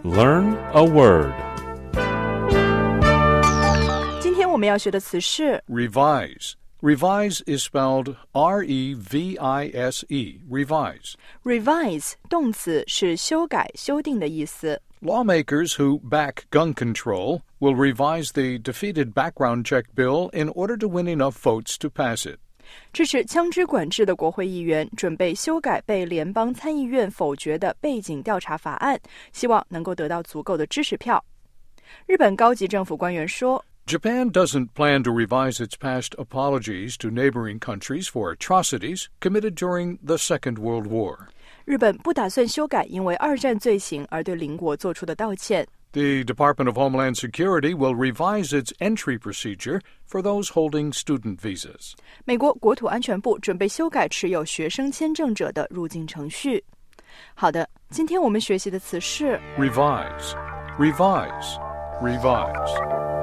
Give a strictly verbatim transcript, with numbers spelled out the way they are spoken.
Learn a word. 今天我们要学的词是 Revise.Revise is spelled R E V I S E, revise. revise 动词是修改、修订的意思。 Lawmakers who back gun control will revise the defeated background check bill in order to win enough votes to pass it. 支持枪支管制的国会议员准备修改被联邦参议院否决的背景调查法案，希望能够得到足够的支持票。日本高级政府官员说 Japan doesn't plan to revise its past apologies to neighboring countries for atrocities committed during the Second World War. 日本不打算修改因为二战罪行而对邻国做出的道歉。 The Department of Homeland Security will revise its entry procedure for those holding student visas. 美国国土安全部准备修改持有学生签证者的入境程序。好的，今天我们学习的词是 Revise, revise, revise.